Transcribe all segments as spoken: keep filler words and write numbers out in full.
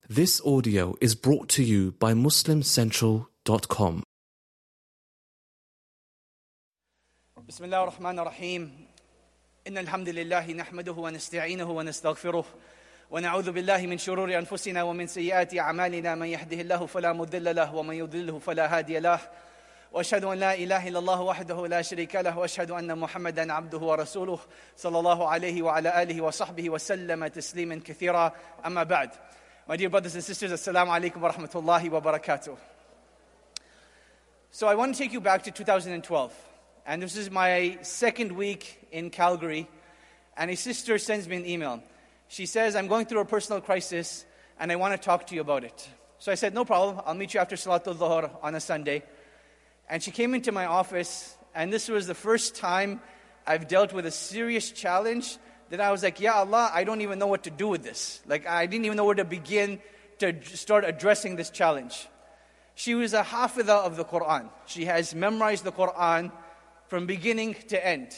This audio is brought to you by muslim central dot com. بسم الله الرحمن الرحيم إن الحمد لله نحمده ونستعينه ونستغفره ونعوذ بالله من شرور أنفسنا ومن سيئات أعمالنا من يهده الله فلا مضل له ومن يضلله فلا هادي له وأشهد أن لا إله إلا الله وحده لا شريك له وأشهد أن محمدا عبده ورسوله صلى الله عليه وعلى آله وصحبه وسلم تسليما كثيرا أما بعد. My dear brothers and sisters, Assalamu alaikum wa rahmatullahi wa barakatuh. So I want to take you back to two thousand twelve. And this is my second week in Calgary. And a sister sends me an email. She says, I'm going through a personal crisis and I want to talk to you about it. So I said, no problem. I'll meet you after Salatul Dhuhr on a Sunday. And she came into my office, and this was the first time I've dealt with a serious challenge that I was like, Ya Allah, I don't even know what to do with this. Like, I didn't even know where to begin to start addressing this challenge. She was a hafidah of the Quran. She has memorized the Quran from beginning to end.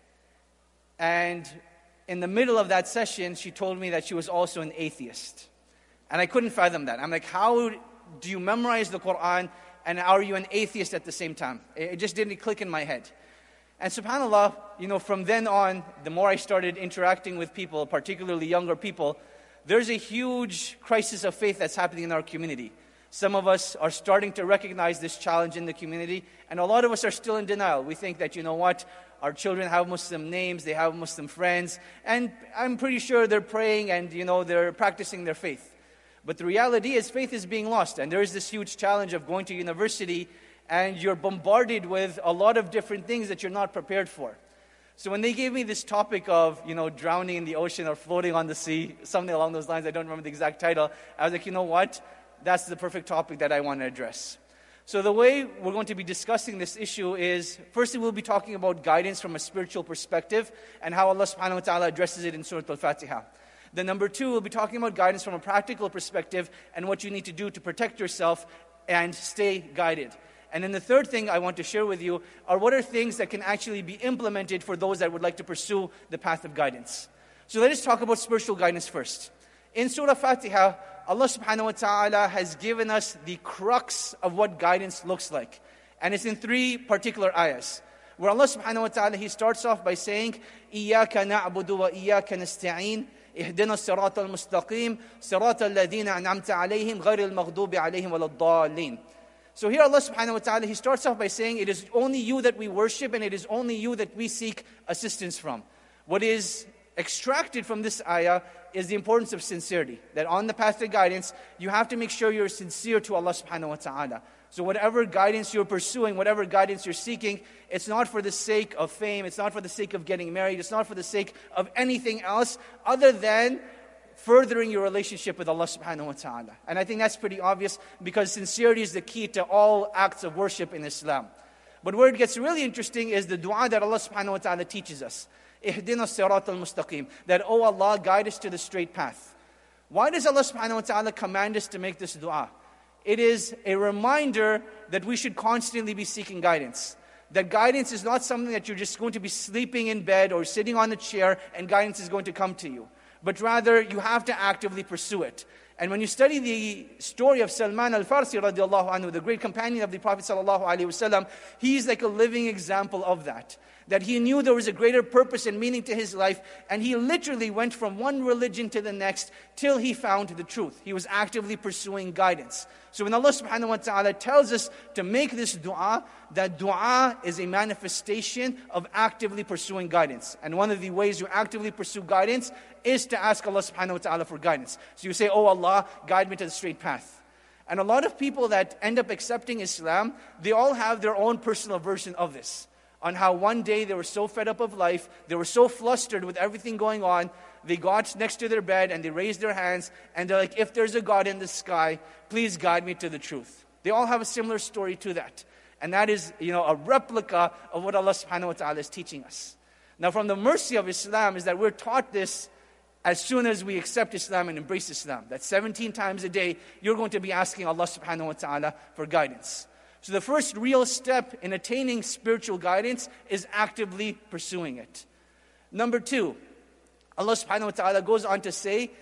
And in the middle of that session, she told me that she was also an atheist. And I couldn't fathom that. I'm like, how do you memorize the Quran and are you an atheist at the same time? It just didn't click in my head. And subhanAllah, you know, from then on, the more I started interacting with people, particularly younger people, there's a huge crisis of faith that's happening in our community. Some of us are starting to recognize this challenge in the community, and a lot of us are still in denial. We think that, you know what, our children have Muslim names, they have Muslim friends, and I'm pretty sure they're praying and, you know, they're practicing their faith. But the reality is faith is being lost, and there is this huge challenge of going to university and you're bombarded with a lot of different things that you're not prepared for. So when they gave me this topic of, you know, drowning in the ocean or floating on the sea, something along those lines, I don't remember the exact title, I was like, you know what? That's the perfect topic that I want to address. So the way we're going to be discussing this issue is, firstly, we'll be talking about guidance from a spiritual perspective and how Allah subhanahu wa ta'ala addresses it in Surah Al-Fatiha. Then number two, we'll be talking about guidance from a practical perspective and what you need to do to protect yourself and stay guided. And then the third thing I want to share with you are what are things that can actually be implemented for those that would like to pursue the path of guidance. So let us talk about spiritual guidance first. In Surah Fatiha, Allah subhanahu wa ta'ala has given us the crux of what guidance looks like. And it's in three particular ayahs. Where Allah subhanahu wa ta'ala, He starts off by saying, إِيَّاكَ نَعْبُدُ وَإِيَّاكَ نَسْتَعِينَ اهدنا الصراط المستقيم صراط الذين أنعمت عليهم غير المغضوب عليهم ولا الضالين. So here Allah subhanahu wa ta'ala, He starts off by saying, it is only you that we worship and it is only you that we seek assistance from. What is extracted from this ayah is the importance of sincerity. That on the path of guidance, you have to make sure you're sincere to Allah subhanahu wa ta'ala. So whatever guidance you're pursuing, whatever guidance you're seeking, it's not for the sake of fame, it's not for the sake of getting married, it's not for the sake of anything else other than furthering your relationship with Allah subhanahu wa ta'ala. And I think that's pretty obvious because sincerity is the key to all acts of worship in Islam. But where it gets really interesting is the dua that Allah subhanahu wa ta'ala teaches us. Ihdina as-sirat al-mustaqim. That, oh Allah, guide us to the straight path. Why does Allah subhanahu wa ta'ala command us to make this dua? It is a reminder that we should constantly be seeking guidance. That guidance is not something that you're just going to be sleeping in bed or sitting on a chair and guidance is going to come to you. But rather, you have to actively pursue it. And when you study the story of Salman al-Farsi radiallahu anhu, the great companion of the Prophet sallallahu alaihi wasallam, he's like a living example of that. That he knew there was a greater purpose and meaning to his life, and he literally went from one religion to the next till he found the truth. He was actively pursuing guidance. So when Allah subhanahu wa ta'ala tells us to make this dua, that dua is a manifestation of actively pursuing guidance. And one of the ways you actively pursue guidance is to ask Allah subhanahu wa ta'ala for guidance. So you say, oh Allah, guide me to the straight path. And a lot of people that end up accepting Islam, they all have their own personal version of this. On how one day they were so fed up of life, they were so flustered with everything going on, they got next to their bed and they raised their hands and they're like, if there's a God in the sky, please guide me to the truth. They all have a similar story to that. And that is, you know, a replica of what Allah subhanahu wa ta'ala is teaching us. Now from the mercy of Islam is that we're taught this as soon as we accept Islam and embrace Islam. That seventeen times a day, you're going to be asking Allah subhanahu wa ta'ala for guidance. So the first real step in attaining spiritual guidance is actively pursuing it. Number two, Allah subhanahu wa ta'ala goes on to say,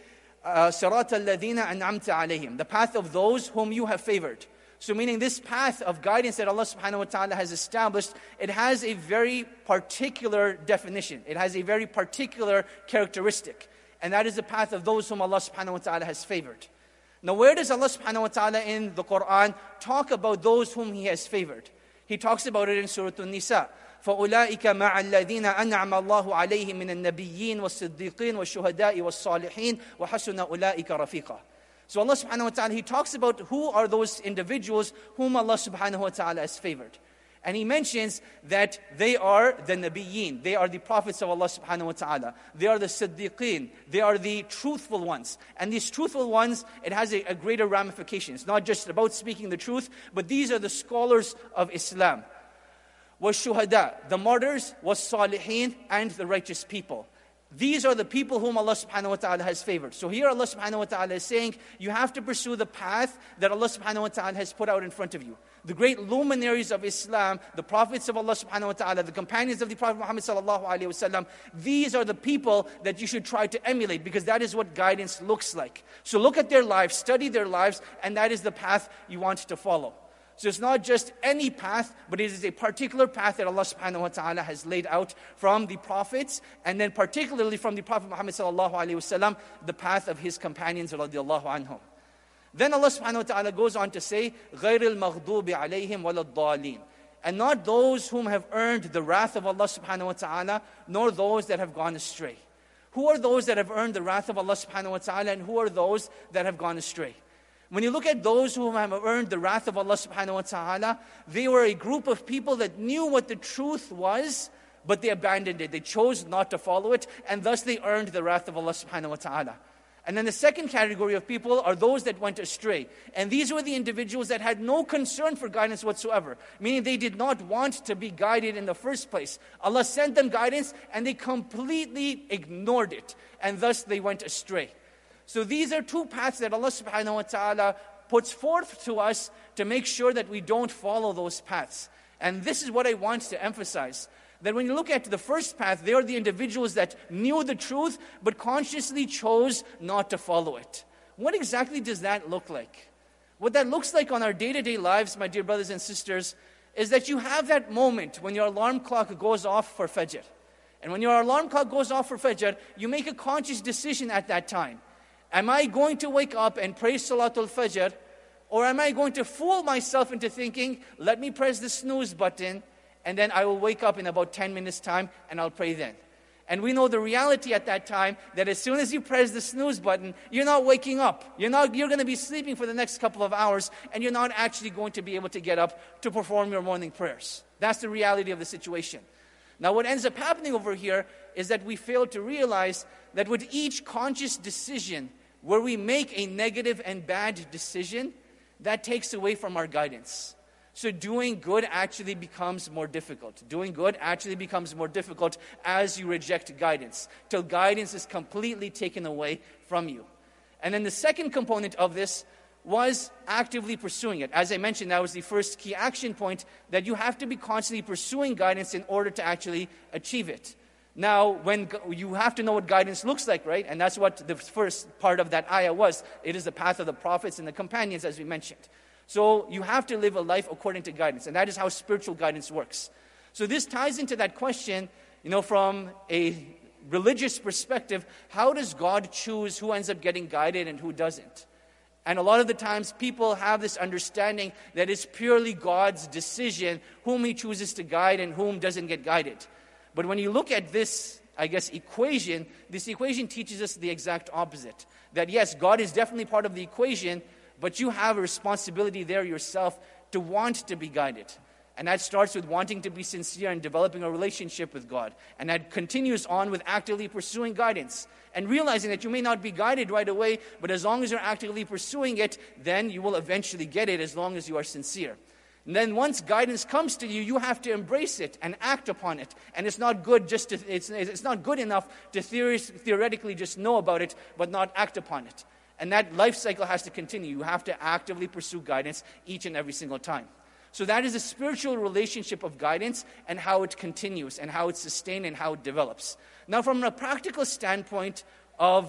صِرَاطَ الَّذِينَ أَنْعَمْتَ عَلَيْهِمْ, the path of those whom you have favored. So meaning this path of guidance that Allah subhanahu wa ta'ala has established, it has a very particular definition. It has a very particular characteristic. And that is the path of those whom Allah subhanahu wa ta'ala has favored. Now where does Allah subhanahu wa ta'ala in the Quran talk about those whom He has favored? He talks about it in Surah An-Nisa. فَأُولَٰئِكَ مَعَ الَّذِينَ أَنْعَمَ اللَّهُ عَلَيْهِمْ مِنَ النَّبِيِّينَ وَالصِّدِّيقِينَ وَالشُّهَدَاءِ وَالصَّالِحِينَ وَحَسُنَ أُولَٰئِكَ رَفِيقًا. So Allah subhanahu wa ta'ala, He talks about who are those individuals whom Allah subhanahu wa ta'ala has favored. And He mentions that they are the Nabiyyin, they are the prophets of Allah subhanahu wa ta'ala. They are the Siddiqeen, they are the truthful ones. And these truthful ones, it has a, a greater ramification. It's not just about speaking the truth, but these are the scholars of Islam. وَالشُّهَدَاء, the martyrs, وَالصَّالِحِينَ, and the righteous people. These are the people whom Allah subhanahu wa ta'ala has favored. So here Allah subhanahu wa ta'ala is saying, you have to pursue the path that Allah subhanahu wa ta'ala has put out in front of you. The great luminaries of Islam, the prophets of Allah subhanahu wa ta'ala, the companions of the Prophet Muhammad sallallahu alayhi wa sallam, these are the people that you should try to emulate, because that is what guidance looks like. So look at their lives, study their lives, and that is the path you want to follow. So it's not just any path, but it is a particular path that Allah subhanahu wa ta'ala has laid out from the prophets, and then particularly from the Prophet Muhammad sallallahu alayhi wa sallam, the path of his companions radiallahu anhum. Then Allah subhanahu wa ta'ala goes on to say, غَيْرِ الْمَغْضُوبِ عَلَيْهِمْ وَلَا الضَّالِينَ, and not those whom have earned the wrath of Allah subhanahu wa ta'ala, nor those that have gone astray. Who are those that have earned the wrath of Allah subhanahu wa ta'ala, and who are those that have gone astray? When you look at those who have earned the wrath of Allah subhanahu wa ta'ala, they were a group of people that knew what the truth was, but they abandoned it. They chose not to follow it, and thus they earned the wrath of Allah subhanahu wa ta'ala. And then the second category of people are those that went astray. And these were the individuals that had no concern for guidance whatsoever, meaning they did not want to be guided in the first place. Allah sent them guidance, and they completely ignored it, and thus they went astray. So these are two paths that Allah subhanahu wa ta'ala puts forth to us to make sure that we don't follow those paths. And this is what I want to emphasize. That when you look at the first path, they are the individuals that knew the truth, but consciously chose not to follow it. What exactly does that look like? What that looks like on our day-to-day lives, my dear brothers and sisters, is that you have that moment when your alarm clock goes off for Fajr. And when your alarm clock goes off for Fajr, you make a conscious decision at that time. Am I going to wake up and pray Salatul Fajr, or am I going to fool myself into thinking, let me press the snooze button, and then I will wake up in about ten minutes time and I'll pray then. And we know the reality at that time, that as soon as you press the snooze button, you're not waking up. You're not. You're going to be sleeping for the next couple of hours, and you're not actually going to be able to get up to perform your morning prayers. That's the reality of the situation. Now what ends up happening over here is that we fail to realize that with each conscious decision, where we make a negative and bad decision, that takes away from our guidance. So doing good actually becomes more difficult. Doing good actually becomes more difficult as you reject guidance, till guidance is completely taken away from you. And then the second component of this was actively pursuing it. As I mentioned, that was the first key action point, that you have to be constantly pursuing guidance in order to actually achieve it. Now, when you have to know what guidance looks like, right? And that's what the first part of that ayah was. It is the path of the prophets and the companions, as we mentioned. So you have to live a life according to guidance, and that is how spiritual guidance works. So this ties into that question, you know, from a religious perspective, how does God choose who ends up getting guided and who doesn't? And a lot of the times people have this understanding that it's purely God's decision whom He chooses to guide and whom doesn't get guided. But when you look at this, I guess, equation, this equation teaches us the exact opposite. That yes, God is definitely part of the equation, but you have a responsibility there yourself to want to be guided. And that starts with wanting to be sincere and developing a relationship with God. And that continues on with actively pursuing guidance. And realizing that you may not be guided right away, but as long as you're actively pursuing it, then you will eventually get it as long as you are sincere. And then once guidance comes to you, you have to embrace it and act upon it. And it's not good just to, it's, it's not good enough to theory, theoretically just know about it, but not act upon it. And that life cycle has to continue. You have to actively pursue guidance each and every single time. So that is a spiritual relationship of guidance and how it continues and how it's sustained and how it develops. Now from a practical standpoint of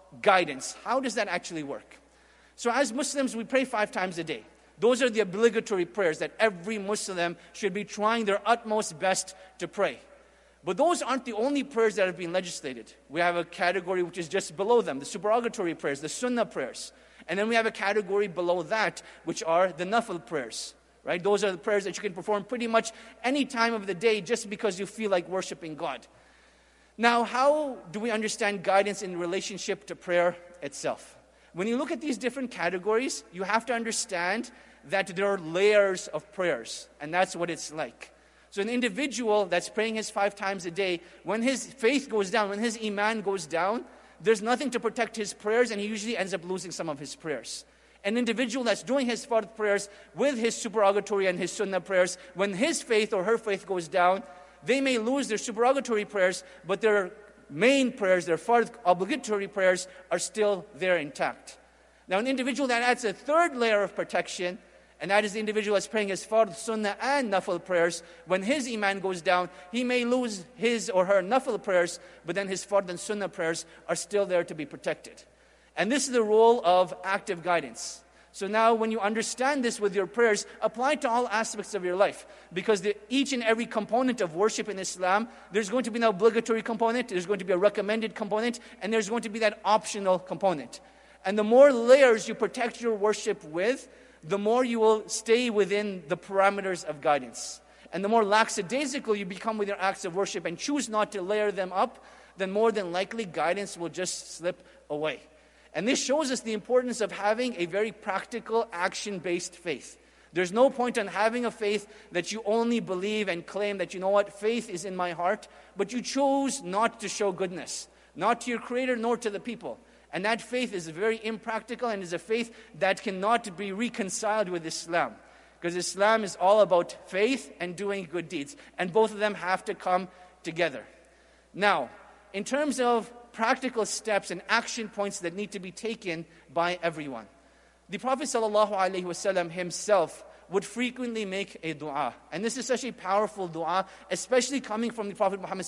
guidance. How does that actually work? So as Muslims, we pray five times a day. Those are the obligatory prayers that every Muslim should be trying their utmost best to pray. But those aren't the only prayers that have been legislated. We have a category which is just below them, the supererogatory prayers, the sunnah prayers. And then we have a category below that, which are the nafil prayers. Right? Those are the prayers that you can perform pretty much any time of the day just because you feel like worshiping God. Now, how do we understand guidance in relationship to prayer itself? When you look at these different categories, you have to understand that there are layers of prayers, and that's what it's like. So an individual that's praying his five times a day, when his faith goes down, when his iman goes down, there's nothing to protect his prayers, and he usually ends up losing some of his prayers. An individual that's doing his fard prayers with his supererogatory and his sunnah prayers, when his faith or her faith goes down, they may lose their supererogatory prayers, but their main prayers, their fard obligatory prayers, are still there intact. Now an individual that adds a third layer of protection, and that is the individual that's praying his fard, sunnah, and nafil prayers. When his iman goes down, he may lose his or her nafil prayers, but then his fard and sunnah prayers are still there to be protected. And this is the role of active guidance. So now when you understand this with your prayers, apply it to all aspects of your life. Because the, each and every component of worship in Islam, there's going to be an obligatory component, there's going to be a recommended component, and there's going to be that optional component. And the more layers you protect your worship with, the more you will stay within the parameters of guidance. And the more lackadaisical you become with your acts of worship and choose not to layer them up, then more than likely guidance will just slip away. And this shows us the importance of having a very practical, action-based faith. There's no point in having a faith that you only believe and claim that, you know what, faith is in my heart, but you choose not to show goodness, not to your Creator nor to the people. And that faith is very impractical and is a faith that cannot be reconciled with Islam. Because Islam is all about faith and doing good deeds. And both of them have to come together. Now, in terms of practical steps and action points that need to be taken by everyone, the Prophet ﷺ himself would frequently make a dua. And this is such a powerful dua, especially coming from the Prophet Muhammad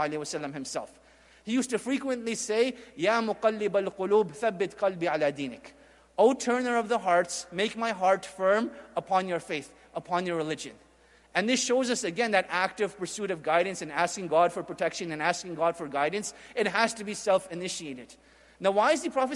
ﷺ himself. He used to frequently say, Ya muqallib al-qulub, thabbit qalbi ala dinik. O turner of the hearts, make my heart firm upon your faith, upon your religion. And this shows us again that active pursuit of guidance and asking God for protection and asking God for guidance, it has to be self-initiated. Now why is the Prophet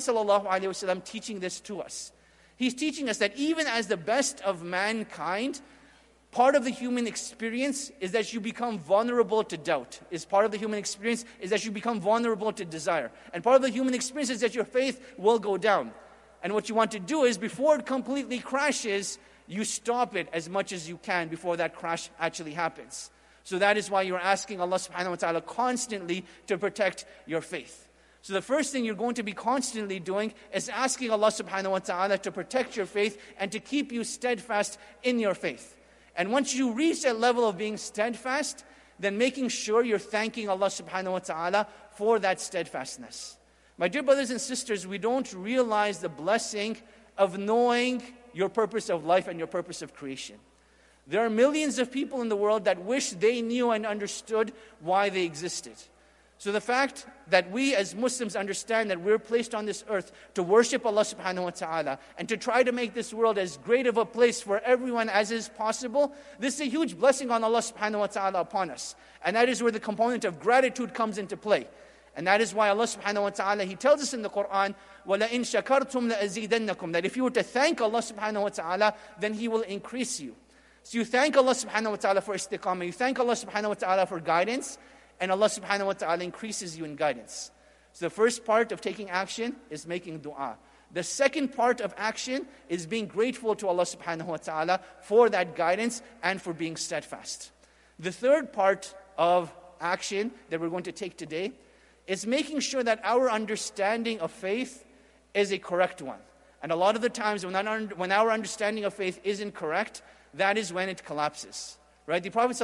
ﷺ teaching this to us? He's teaching us that even as the best of mankind, part of the human experience is that you become vulnerable to doubt. Is part of the human experience is that you become vulnerable to desire. And part of the human experience is that your faith will go down. And what you want to do is, before it completely crashes, you stop it as much as you can before that crash actually happens. So that is why you're asking Allah subhanahu wa ta'ala constantly to protect your faith. So the first thing you're going to be constantly doing is asking Allah subhanahu wa ta'ala to protect your faith and to keep you steadfast in your faith. And once you reach that level of being steadfast, then making sure you're thanking Allah subhanahu wa ta'ala for that steadfastness. My dear brothers and sisters, we don't realize the blessing of knowing your purpose of life and your purpose of creation. There are millions of people in the world that wish they knew and understood why they existed. So the fact that we as Muslims understand that we're placed on this earth to worship Allah subhanahu wa ta'ala and to try to make this world as great of a place for everyone as is possible, this is a huge blessing on Allah subhanahu wa ta'ala upon us. And that is where the component of gratitude comes into play. And that is why Allah subhanahu wa ta'ala, He tells us in the Quran, وَلَئِن شَكَرْتُمْ لَأَزِيدَنَّكُمْ, that if you were to thank Allah subhanahu wa ta'ala, then He will increase you. So you thank Allah subhanahu wa ta'ala for istiqamah, you thank Allah subhanahu wa ta'ala for guidance, and Allah subhanahu wa ta'ala increases you in guidance. So the first part of taking action is making dua. The second part of action is being grateful to Allah subhanahu wa ta'ala for that guidance and for being steadfast. The third part of action that we're going to take today is making sure that our understanding of faith is a correct one. And a lot of the times when our, when our understanding of faith isn't correct, that is when it collapses. Right? The Prophet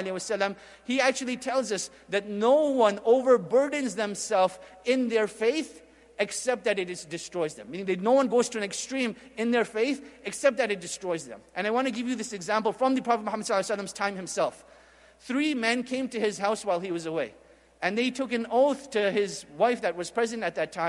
ﷺ, he actually tells us that no one overburdens themselves in their faith except that it is, destroys them. Meaning that no one goes to an extreme in their faith except that it destroys them. And I want to give you this example from the Prophet Muhammad ﷺ's time himself. Three men came to his house while he was away. And they took an oath to his wife that was present at that time.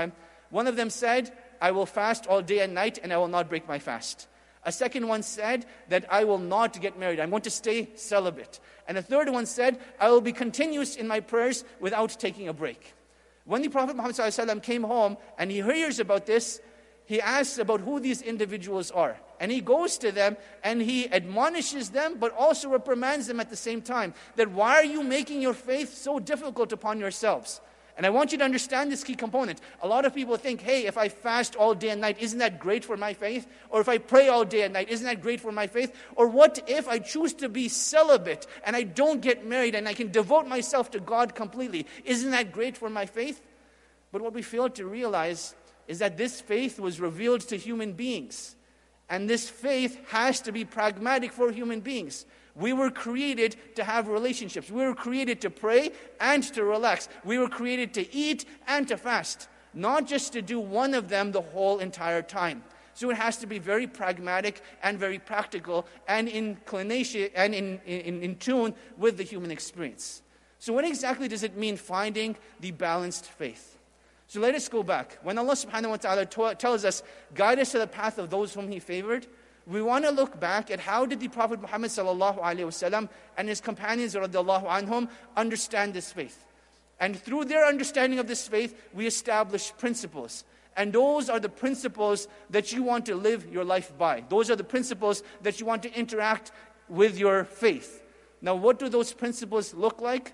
One of them said, I will fast all day and night and I will not break my fast. A second one said that I will not get married. I'm going to stay celibate. And a third one said, I will be continuous in my prayers without taking a break. When the Prophet Muhammad ﷺ came home and he hears about this, he asks about who these individuals are. And he goes to them and he admonishes them, but also reprimands them at the same time. That why are you making your faith so difficult upon yourselves? And I want you to understand this key component. A lot of people think, hey, if I fast all day and night, isn't that great for my faith? Or if I pray all day and night, isn't that great for my faith? Or what if I choose to be celibate and I don't get married and I can devote myself to God completely? Isn't that great for my faith? But what we fail to realize is that this faith was revealed to human beings. And this faith has to be pragmatic for human beings. We were created to have relationships. We were created to pray and to relax. We were created to eat and to fast. Not just to do one of them the whole entire time. So it has to be very pragmatic and very practical and inclination and in, in, in tune with the human experience. So what exactly does it mean finding the balanced faith? So let us go back. When Allah subhanahu wa ta'ala t- tells us, guide us to the path of those whom He favored, we want to look back at how did the Prophet Muhammad sallallahu alaihi wasallam and his companions radiallahu anhum understand this faith. And through their understanding of this faith, we establish principles. And those are the principles that you want to live your life by. Those are the principles that you want to interact with your faith. Now, what do those principles look like?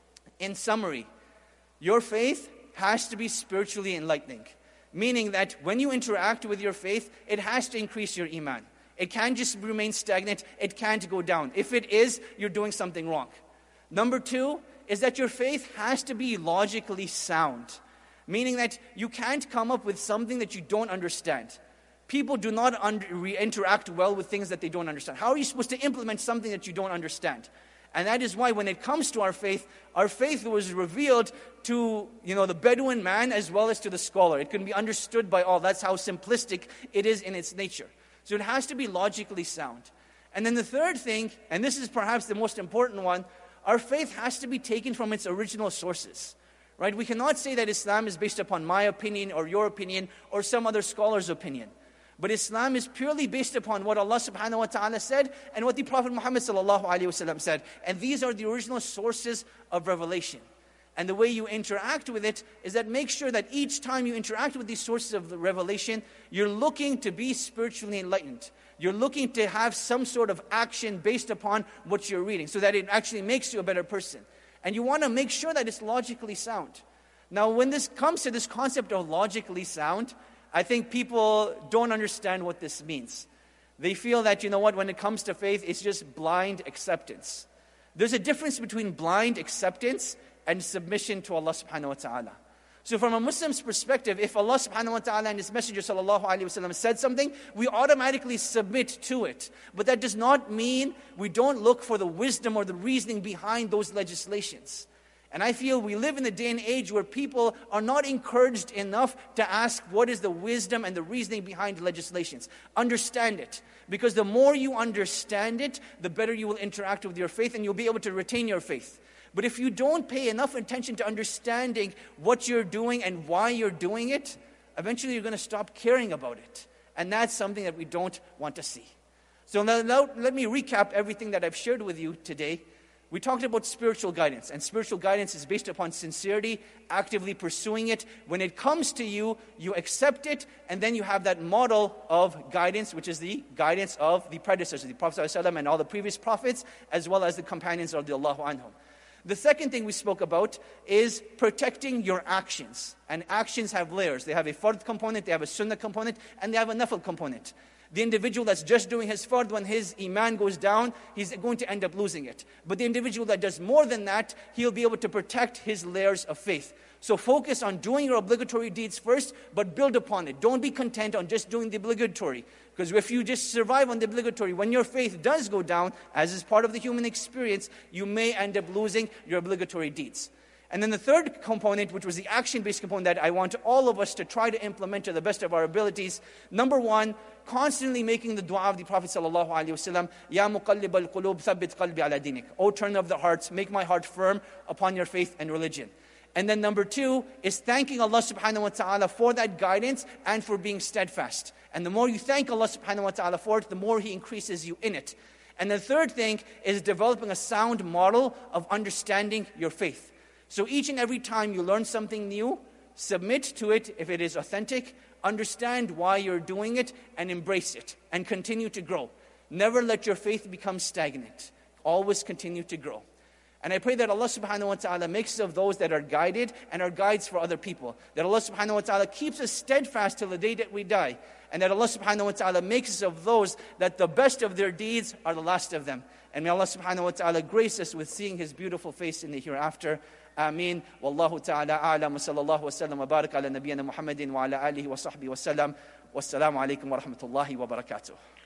In summary, your faith has to be spiritually enlightening. Meaning that when you interact with your faith, it has to increase your iman. It can't just remain stagnant. It can't go down. If it is, you're doing something wrong. Number two is that your faith has to be logically sound. Meaning that you can't come up with something that you don't understand. People do not under, re- interact well with things that they don't understand. How are you supposed to implement something that you don't understand? And that is why when it comes to our faith, our faith was revealed to, you know, the Bedouin man as well as to the scholar. It can be understood by all. That's how simplistic it is in its nature. So it has to be logically sound. And then the third thing, and this is perhaps the most important one, our faith has to be taken from its original sources. Right? We cannot say that Islam is based upon my opinion or your opinion or some other scholar's opinion. But Islam is purely based upon what Allah subhanahu wa ta'ala said and what the Prophet Muhammad sallallahu alaihi wasallam said. And these are the original sources of revelation. And the way you interact with it is that make sure that each time you interact with these sources of the revelation, you're looking to be spiritually enlightened. You're looking to have some sort of action based upon what you're reading so that it actually makes you a better person. And you want to make sure that it's logically sound. Now, when this comes to this concept of logically sound, I think people don't understand what this means. They feel that, you know what, when it comes to faith, it's just blind acceptance. There's a difference between blind acceptance and submission to Allah subhanahu wa ta'ala. So from a Muslim's perspective, if Allah subhanahu wa ta'ala and His Messenger sallallahu alayhi wa sallam said something, we automatically submit to it. But that does not mean we don't look for the wisdom or the reasoning behind those legislations. And I feel we live in a day and age where people are not encouraged enough to ask what is the wisdom and the reasoning behind legislations. Understand it. Because the more you understand it, the better you will interact with your faith and you'll be able to retain your faith. But if you don't pay enough attention to understanding what you're doing and why you're doing it, eventually you're going to stop caring about it. And that's something that we don't want to see. So now, now let me recap everything that I've shared with you today. We talked about spiritual guidance, and spiritual guidance is based upon sincerity, actively pursuing it. When it comes to you, you accept it, and then you have that model of guidance, which is the guidance of the predecessors, the Prophet ﷺ and all the previous prophets, as well as the companions of radiallahu anhum. The second thing we spoke about is protecting your actions. And actions have layers. They have a fard component, they have a sunnah component, and they have a nafil component. The individual that's just doing his fard, when his iman goes down, he's going to end up losing it. But the individual that does more than that, he'll be able to protect his layers of faith. So focus on doing your obligatory deeds first, but build upon it. Don't be content on just doing the obligatory. Because if you just survive on the obligatory, when your faith does go down, as is part of the human experience, you may end up losing your obligatory deeds. And then the third component, which was the action-based component that I want all of us to try to implement to the best of our abilities. Number one, constantly making the dua of the Prophet sallallahu alaihi wasallam, Ya muqallib al-qulub, thabbit qalbi ala dinik. O turner of the hearts, make my heart firm upon your faith and religion. And then number two is thanking Allah subhanahu wa ta'ala for that guidance and for being steadfast. And the more you thank Allah subhanahu wa ta'ala for it, the more He increases you in it. And the third thing is developing a sound model of understanding your faith. So each and every time you learn something new, submit to it if it is authentic, understand why you're doing it, and embrace it, and continue to grow. Never let your faith become stagnant. Always continue to grow. And I pray that Allah subhanahu wa ta'ala makes us of those that are guided and are guides for other people. That Allah subhanahu wa ta'ala keeps us steadfast till the day that we die. And that Allah subhanahu wa ta'ala makes us of those that the best of their deeds are the last of them. And may Allah subhanahu wa ta'ala grace us with seeing His beautiful face in the hereafter. Ameen. Wallahu ta'ala a'lam wa sallallahu wa sallam wa barak ala nabiyyina Muhammadin wa ala alihi wa sahbihi wa sallam. Wassalamu alaikum wa rahmatullahi wa barakatuh.